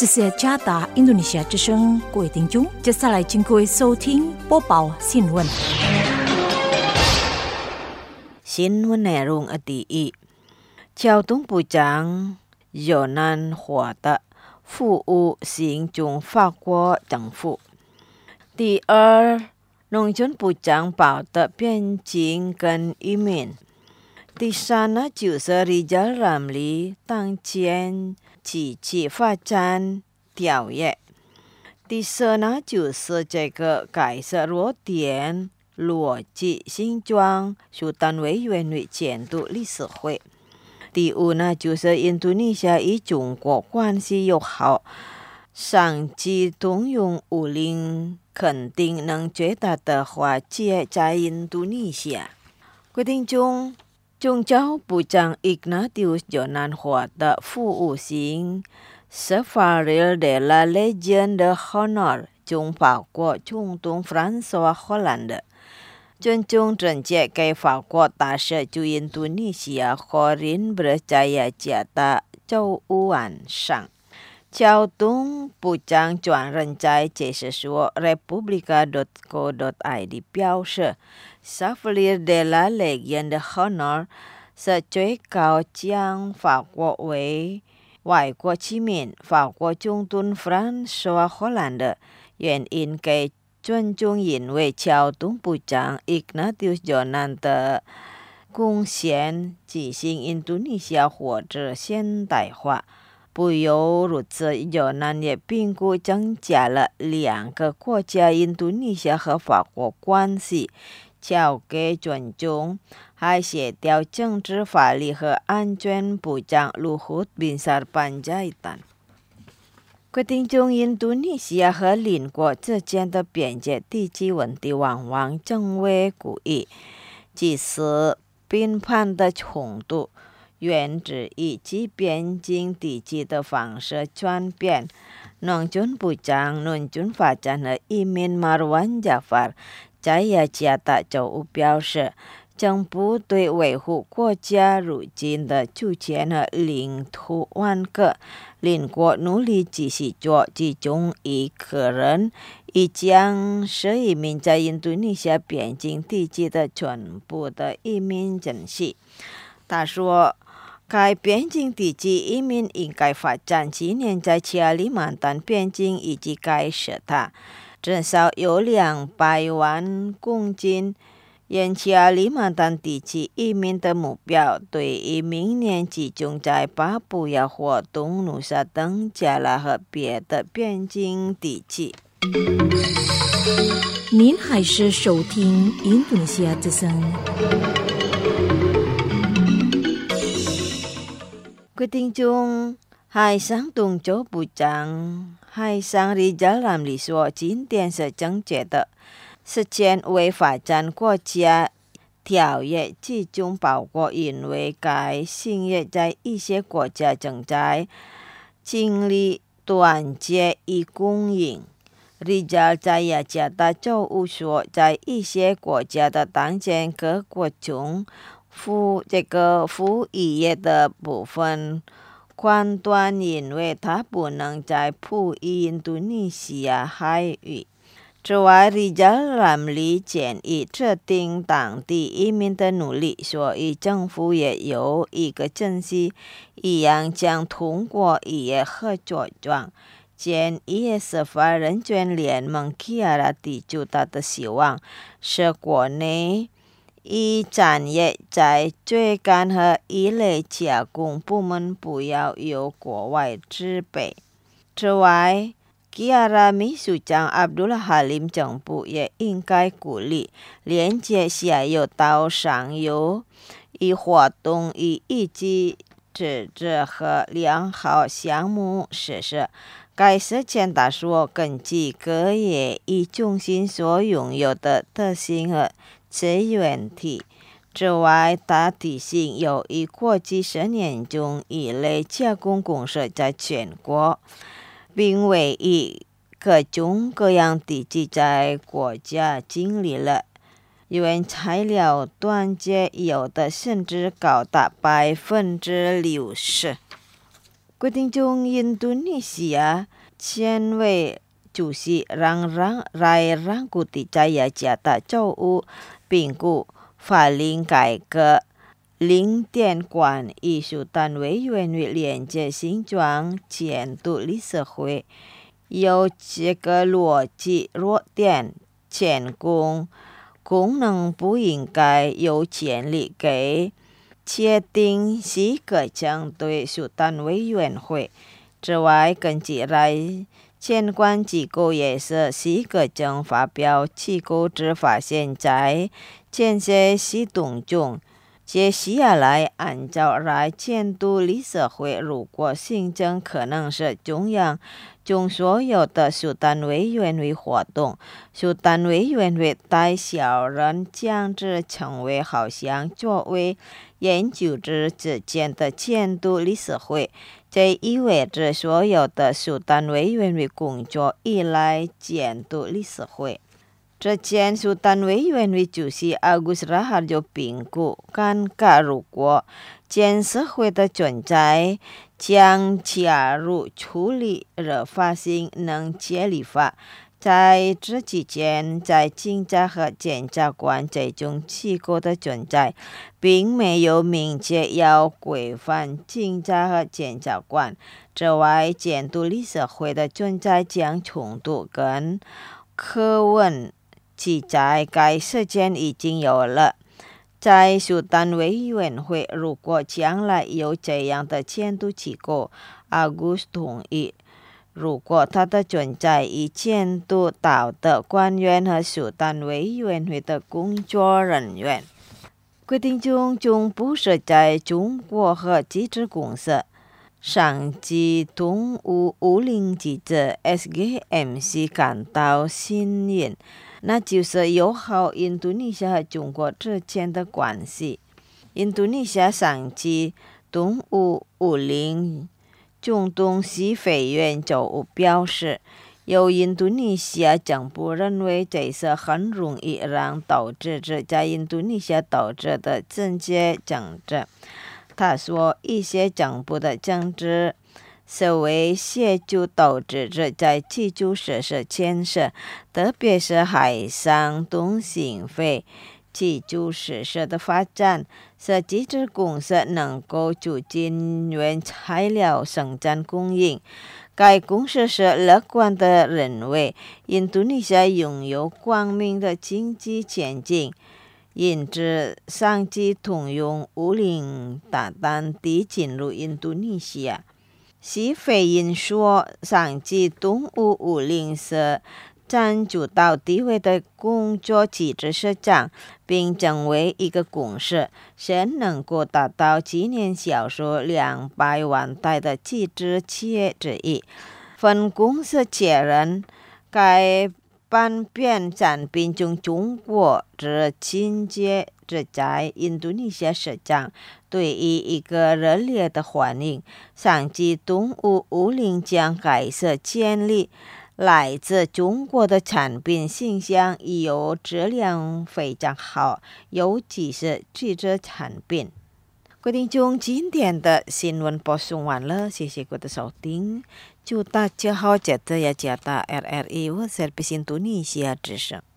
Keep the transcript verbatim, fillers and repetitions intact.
这是加达印度尼西亚之声，各位听众，接下来请各位收听播报新闻。 新闻内容第一，交通部长尤南华的服务行中法国政府。第二，农村部长保的边境跟移民。第三呢，就是Rizal Ramli当前积极发展调研。第四呢，就是这个改设弱点逻辑新庄书单委员会监督理事会。第五呢，就是印度尼西亚与中国关系友好，上级动用武力肯定能最大的化解在印度尼西亚。规定中，中交部长 Ignatius Jonan 的服务型 Safari de la Legion de Honor 中法国总统 François Hollande 尊重政界给法国大使驻印度尼西亚 Corinne Berjaya 的周五晚上，交通部长转任在解释说 Republica dot co dot I D 表示 Safari de la Legion de Honor 是最高将法国为外国公民，法国总统 François Hollande 原因给尊重，因为交通部长 Ignatius Jonan 的贡献进行印度尼西亚火车现代化。不由如此， Jonan 也评估增加了两个国家印度尼西亚和法国关系，交给尊重还协调政治法律和安全部长 Luhut Binsar Panjaitan。规定中，印度尼西亚和邻国之间的边界地区问题往往成为故意，即使频繁的冲突源自于其边境地区的方式转变。农村部长农村发展和移民 Marwan Jafar 在雅加达周五表示，政府对维护国家入境的主权和领土完割邻国努力继续做，其中一个人已将十一名在印度尼西亚边境地区的全部的移民证实。他说，该边境地区移民应该发展今年在奇亚里曼丹边境以及该市塔至少有两百万公斤。沿奇亚里曼丹地区移民的目标对于明年集中在巴布亚或东努沙登加拉和别的边境地区。 您还是收听印度尼西亚之声。 规定中，海上东洲部长海上Rizal Ramli说，今天是正确的实践为发展国家条约，其中包括因为该新约在一些国家正在经历断绝与供应。Rizal 在雅加达周五说，在一些国家的当前各国中，服这个服务业的部分判断，因为它不能在普伊印度尼西亚海域。此外， Rizal Ramli 建议制定当地移民的努力，所以政府也有一个证据一样将通过一些合作状。建议司法人权联盟 Kiara 提出他的希望是国内以产业在追赶和依类加工部门不要由国外支配。此外，Kiara 秘书长 Abdullah Halim 政府也应该鼓励连接下游到上游，以活动以一级资质和良好项目实施。该事前他说，根据各业以中心所拥有的特性和资源体。此外，他提醒有一国际十年中一类加工公司在全国，并为以各种各样地区在国家经历了原材料短缺，有的甚至高达百分之六十。 决定中印度尼西亚前卫主席让让来让古迪在雅加达州务评估法令改革零点关艺术单位愿意连接新庄监督理事会，有这个逻辑弱点，前功功能不应该由建立给确定是个将对属单位委员会之外，根据来监管机构也是是个将发表机构之发现在建设系统中。接下来按照来监督理事会，如果行政可能是中央中所有的属单位委员会活动，属单位委员会代小人将之成为好像作为研究之之间的监督理事会，这意味着所有的属单位委员会工作依赖监督理事会。这前属单位委员会主席阿古斯拉哈就评估，尴尬如果监事会的存在将加入处理热发行能接立法，在这期间，在警察和检察官这种机构的存在，并没有明确要规范警察和检察官。之外，监督理事会的存在将冲突跟柯文其在该事件已经有了。在属单位委员会，如果将来有这样的监督机构，阿古斯同意，如果它的存在以监督到的官员和属单位委员会的工作人员。决定中中部是在中国和机制公司上级动物五零记者 S G M C 感到新颖，那就是友好印度尼西亚和中国之间的关系。印度尼西亚上级动物五零中东西非院就表示，由印度尼西亚政府认为这是很容易让导致者在印度尼西亚导致的政治政治。他说，一些政府的政治是为协助导致者在基础设施建设，特别是海上通信费基础设施的发展，使机制公司能够促进原材料生产供应。该公司是乐观地认为，印度尼西亚拥有光明的经济前景，因此上级通用五零大胆地进入印度尼西亚。西非因说，上级动物五零是占主导地位的工作机制市长，并成为一个公司，是能够达到今年销售两百万台的机制企业之一。分公司确认，该半边产品中中国之亲戚之在印度尼西亚市场对于一个热烈的欢迎。上级动物五零将开始建立来自中国的产品形象，有质量非常好，尤其是机制产品。决定中今天的新闻播送完了，谢谢各位的收听。祝大家好，记得要加打 R R E 或者是印度尼西亚之声。